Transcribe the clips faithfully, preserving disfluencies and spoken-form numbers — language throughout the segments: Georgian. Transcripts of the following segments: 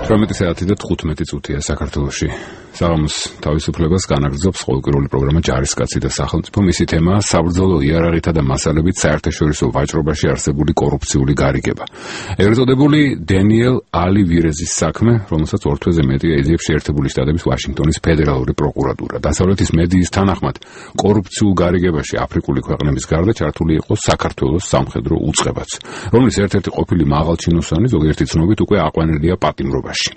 ათორმეტი საათი და თხუთმეტი წუთია საქართველოში. საღამოს თავისუფლებას განაგრძობს ყოველკვირეული პროგრამა ჯარისკაცი და სახელმწიფო. მისი თემაა საბრძოლო იარაღითა და მასალებით საერთაშორისო ვაჭრობაში არსებული კორუფციული გარიგება. ეგრეთ წოდებული დენიელ ალივირეზის საქმე, რომელსაც ორ თვეზე მეტი ეძიებს შეერთებული შტატების ვაშინგტონის ფედერალური პროკურატურა. დასავლეთის მედიის თანახმად, კორუფციულ გარიგებაში აფრიკული ქვეყნების გარდა ჩართული იყო საქართველოს სამხედრო უწყებაც, რომლის ერთ-ერთი ყოფილი მაღალჩინოსანი ზოგიერთი ცნობით უკვე აყვანილია პატიმრობაში.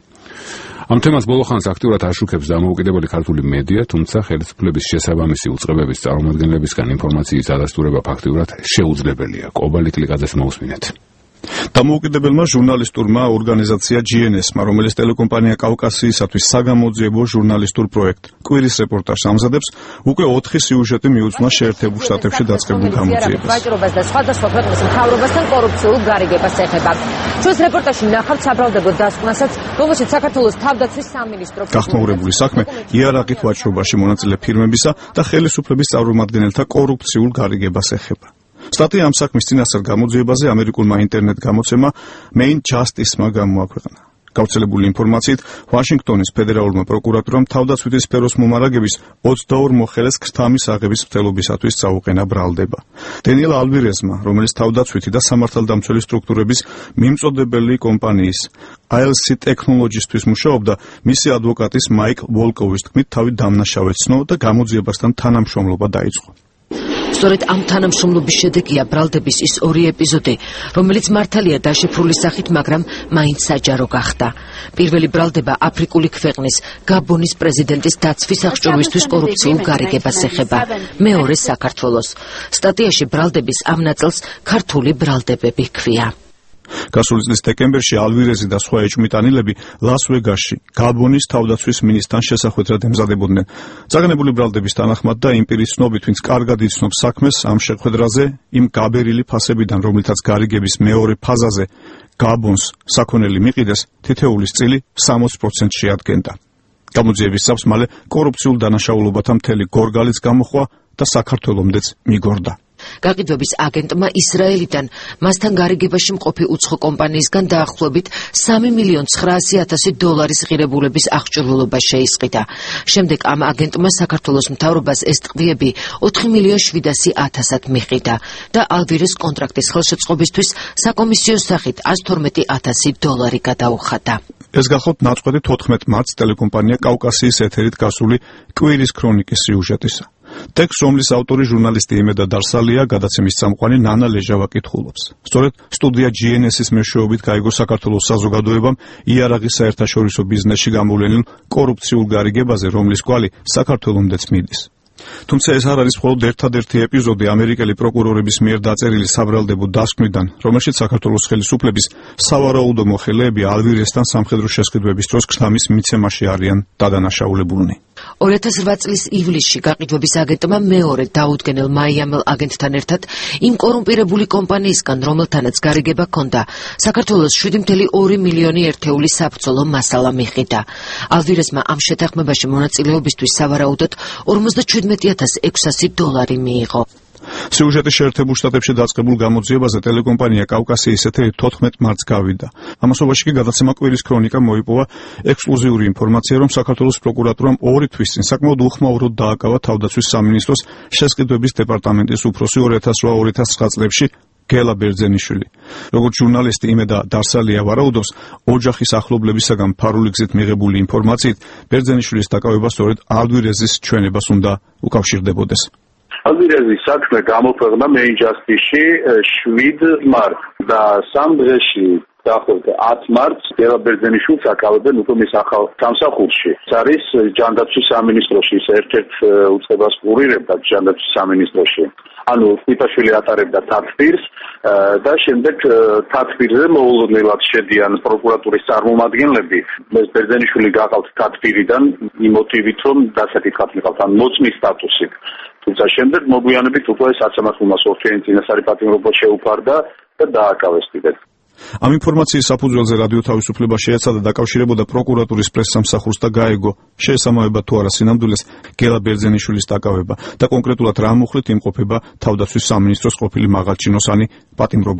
ამ თემას ბოლო ხანს აქტიურად აშუქებს დამოუკიდებელი ქართული მედია, თუმცა ხელისუფლების შესაბამისი უწყებების წარმომადგენლებისგან ინფორმაციის ადასტურება ფაქტიურად შეუძლებელია. კობალით ლიკაძეს მოусმინეთ. დამოუკიდებელმა ჟურნალისტურმა ორგანიზაცია ჯი εν ეს-მა, რომელიც ტელეკომპანია კავკასიისათვის საგამოძიებო ჟურნალისტურ პროექტ კვირის რეპორტაჟს ამზადებს, უკვე ოთხი სიუჟეტი მიუძღვნა შეერთებულ შტატებში დაწყებულ გამოძიებას. ვაჭრობას და სხვადასხვა ქვეყნის მთავრობასთან კორუფციულ გარიგებას ეხება. ჩვენს რეპორტაჟში ნახავთ საბრალდებო დასკვნასაც, რომელშიც საქართველოს თავდაცვის სამინისტრო გახმაურებული საქმე იარაღით ვაჭრობაში მონაწილე ფირმებისა და ხელისუფლების წარმომადგენელთა კორუფციულ გარიგებას ეხება. სტატია ამ საქმის წინასწარ გამოძიებაზე ამერიკულმა ინტერნეტ გამოცემა Main Justice-მა გამოაქვეყნა. გავრცელებული ინფორმაციით, ვაშინგტონის ფედერალურმა პროკურატურამ თავდაცვითი სფეროს მომარაგების ოცდაორ მოხელეს ქრთამის აღების მცდელობისათვის წაუყენა ბრალდება. დენიელ ალვირეზმა, რომელიც თავდაცვითი და სამართალდამცველი სტრუქტურების მიმწოდებელი კომპანიის აი ელ სი Technologies-თვის მუშაობდა, მისი ადვოკატის მაიკ ვოლკოვის თქმით, თავი დამნაშავედ ცნო და გამოძიებასთან თანამშრომლობა დაიწყო. სწორედ ამ თანამშრომლობის შედეგია ბრალდების ის ორი ეპიზოდი, რომელიც მართალია დაშიფრული სახით, მაგრამ მაინც საჯარო გახდა. პირველი ბრალდება აფრიკული ქვეყნის გაბონის პრეზიდენტის დაცვის აღჭურვისთვის კორუფციულ გარიგებას ეხება. მეორე საქართველოს. სტატიაში ბრალდების ამ ნაწილს ქართული ბრალდებები ჰქვია. გასული წლის დეკემბერში ალვირეზი და სხვა ეჭვმიტანილები ლას-ვეგასში გაბონის თავდაცვის მინისტრთან შესახვედრად ემზადებოდნენ. წაგნებული ბრალდების თანახმად და იმ პირის ცნობით, ვინც კარგად იცნობს საქმეს, ამ შეხვედრაზე იმ გაბერილი ფასებიდან, რომლითაც გარიგების მეორე ფაზაზე გაბონს საქონელი მიყიდეს, თითოეულის წილი სამოცი პროცენტს შეადგენდა. გამოძიების საფს მალე კორუფციულ დანაშაულობათა მთელი გორგალიც გამოხვა და საქართველომდეც მიგორდა. გაყიდვების აგენტმა ისრაელიდან მასთან გარიგებაში მყოფი უცხო კომპანიისგან დაახლოებით სამი მილიონ ცხრაასი ათასი დოლარის ღირებულების აღჭურვილობა შეისყიდა. შემდეგ ამ აგენტმა საქართველოს მთავრობას ეს ტყვიები ოთხი მილიონ შვიდასი ათასად მიყიდა და ალვირეს კონტრაქტის ხელშეწყობისთვის საკომისიო სახით ათას თორმეტი ათასი დოლარი გადაუხადა. ეს გახლავთ ნაწყვეტი თოთხმეტ მარტს ტელეკომპანია კავკასიის ეთერით გასული კვირის ქრონიკის სიუჟეტისა. ტექსტს, რომლის ავტორი ჟურნალისტი იმედა დარსალია, გადაცემის წამყვანი ნანა ლეჟავა კითხულობს. სწორედ სტუდია ჯი εν ეს-ის მეშვეობით გაიგო საქართველოს საზოგადოებამ იარაღის საერთაშორისო ბიზნესში გამოვლენილ კორუფციულ გარიგებაზე, რომლის კვალი საქართველომდეც მიდის. თუმცა ეს არ არის მხოლოდ ერთადერთი ეპიზოდი ამერიკელი პროკურორების მიერ დაწერილი საბრალდებო დასკვნიდან, რომელშიც საქართველოს ხელისუფლების სავარაუდო მოხელეები ალვირესთან სამხედრო შესყიდვების დროს ქრთამის მიცემაში არიან დადანაშაულებულნი. ორი ათას რვა წლის ივლისში გაყიდვების აგენტმა მეორე დაუდგენელ მაიამელ აგენტთან ერთად იმ კორუმპირებული კომპანიისგან, რომელთანაც გარიგება ჰქონდა, საქართველოს შვიდი კoma ორი მილიონი ერთეული საბრძოლო მასალა მიყიდა. ალვირესმა ამ შეთანხმებაში მონაწილეობისთვის სავარაუდოდ ორმოცდაჩვიდმეტი ათას ექვსასი დოლარი მიიღო. სიუჟეტი შეერთებულ შტატებში დაწყებულ გამოძიებაზე ტელეკომპანია კავკასიის ეთერით თოთხმეტ მარტს გავიდა. ამასობაში კი გადაცემა კვირის ქრონიკა მოიპოვა ექსკლუზიური ინფორმაცია, რომ საქართველოს პროკურატურამ ორი თვის წინ საკმაოდ უხმაუროდ დააკავა თავდაცვის სამინისტროს შესყიდვების დეპარტამენტის უფროსი ორი ათას რვა ორი ათას ცხრა წლებში გელა ბერძენიშვილი. როგორც ჟურნალისტი იმედა დარსალია ვარაუდობს, ოჯახის ახლობლებისაგან ფარული გზით მიღებული ინფორმაციით, ბერძენიშვილის დაკავება სწორედ ალვირეზის ჩვენებას უნდა უკავშირდებოდეს. ალვირეზის საქმე გამოქვეყნა Main Justice-ში შვიდ მარტს და სამ დღეში დაახლოებით ათ მარტს გელა ბერძენიშვილს აკავებენ უკვე მის ახალ სამსახურში. ეს არის ჯანდაცვის სამინისტროში, ის ერთ-ერთ უწყებას კურირებდა ჯანდაცვის სამინისტროში. ანუ თვითაშვილი ატარებდა თათბირს და შემდეგ თათბირზე მოულოდნელად შედიან პროკურატურის წარმომადგენლები. ეს ბერძენიშვილი გაყავთ თათბირიდან იმ მოტივით, რომ დასაკითხად მიყავთ ან მოწმის სტატუსით. თუმცა შემდეგ მოგვიანებით უკვე საცამართლომა ორთვიანი წინასწარი პატიმრობა შეუფარდა და დააკავეს კიდევ. ამ ინფორმაციის საფუძველზე რადიო თავისუფლება შეეცადა დაკავშირებოდა პროკურატურის პრესსამსახურს და გაეგო შეესაბამება თუ არა სინამდვილეს გელა ბერძენიშვილის დაკავება და კონკრეტულად რა მუხლით იმყოფება თავდაცვის სამინისტროს ყოფილი მაღალჩინოსანი პატიმრობაში.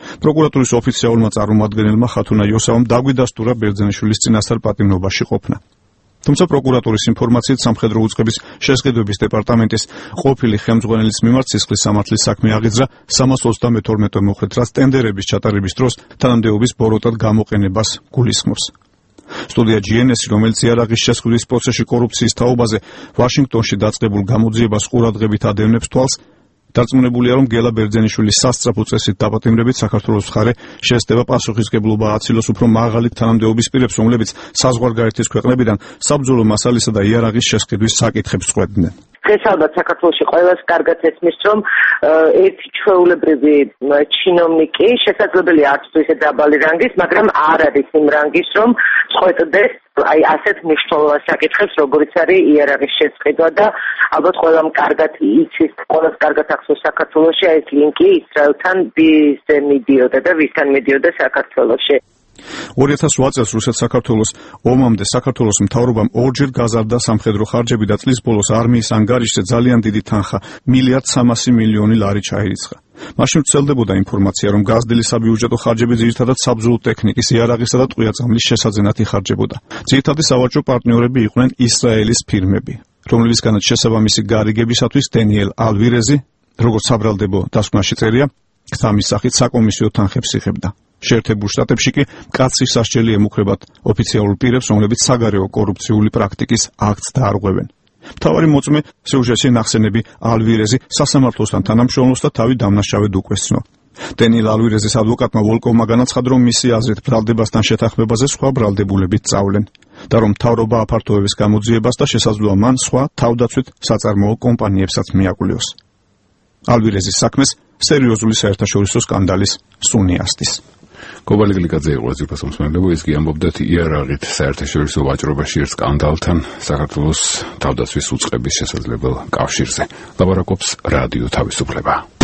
პროკურატურის ოფიციალურმა წარმომადგენელმა ხათუნა იოსავამ დაგვიდასტურა ბერძენიშვილის წინასწარ პატიმრობაში ყოფნა. თუმცა პროკურატურის ინფორმაციით სამხედრო უწყების შესყიდვების დეპარტამენტის ყოფილი ხელმძღვანელის მიმართ სისხლის სამართლის საქმე აღიძრა სამას ოცდამეთორმეტე მოხდით, რაც ტენდერების ჩატარების დროს თანამდებობის ბოროტად გამოყენებას გულისხმობს. სტუდია ჯი εν ესი, რომელიც იარაღის შესყიდვის პროცესში კორუფციის თაობაზე ვაშინგტონში დაწყებულ გამოძიებას ყურადღებით ადევნებს თვალს, დარწმუნებულია, რომ გელა ბერძენიშვილის სასწრაფო წესით დაპატიმრებით საქართველოს მხარე შესდება პასუხისმგებლობა აცილოს უფრო მაღალი თანამდებობის პირებს, რომლებიც საზღვარგარეთის ქვეყნებიდან საბრძოლო მასალისა და იარაღის შესყიდვის საკითხებს წყვეტდნენ. დღეს ალბათ საქართველოში ყველას კარგად ესმის, რომ ერთი ჩვეულებრივი ჩინოვნიკი შესაძლებელია არც თუ ისე დაბალი რანგის, მაგრამ არ არის იმ რანგის, რომ წყვეტდეს აი ასეთ მნიშვნელოვან საკითხებს, როგორიც არის იარაღის შესყიდვა და ალბათ ყველამ კარგად იცის, ყველას კარგად ახსოვს საქართველოში აი ეს ლინკი ისრაელთან ვისზე მიდიოდა და ვისთან მიდიოდა საქართველოში. ორი ათას ოთხ წელს რუსეთ-საქართველოს ომამდე საქართველოს მთავრობამ ორჯერ გაზარდა სამხედრო ხარჯები და წლის ბოლოს არმიის ანგარიშზე ძალიან დიდი თანხა მილიარდ სამასი მილიონი ლარი ჩაირიცხა. მაშინ ვრცელდებოდა ინფორმაცია, რომ გაზრდილი საბიუჯეტო ხარჯები ძირითადად საბრძოლო ტექნიკის, იარაღისა და ტყვია-წამლის შესაძენად იხარჯებოდა. ძირითადი სავაჭრო პარტნიორები იყვნენ ისრაელის ფირმები, რომლებისგანაც შესაბამისი გარიგებისათვის დენიელ ალვირეზი, როგორც საბრალდებო დასკვნაში წერია, ქთამის სახით საკომისიო თანხებს იღებდა. შეერთებულ შტატებში კი კაცრი სასჯელი ემუქრებათ ოფიციალურ პირებს, რომლებიც საგარეო კორუფციული პრაქტიკის აქტს დაარღვევენ. მთავარი მოწმე სიუჟეტში ნახსენები ალვირეზი სასამართლოსთან თანამშრომლობს და თავი დამნაშავედ უკვესცნო. დენიელ ალვირეზის ადვოკატმა ვოლკოვმა განაცხადა, რომ მისი აზრით ბრალდებასთან შეთანხმებაზე სხვა ბრალდებულებით სწავლენ და რომ მთავრობა აფართოების გამოძიებას და შესაძლოა მან სხვა თავდაცვით საწარმოო კომპანიებსაც მიაკვლიოს. ალვირეზის საქმეს სერიოზული საერთაშორისო სკანდალის სუნი ასდის. კობალი გლიკაძე იყო ძირფას მსმენელებო, ის კი ამბობდათ იარაღით საერთაშორისო ვაჭრობაში ერთ სკანდალთან საქართველოს თავდაცვის უწყების შესაძლებელ კავშირზე. ლაბარაკობს რადიო თავისუფლება.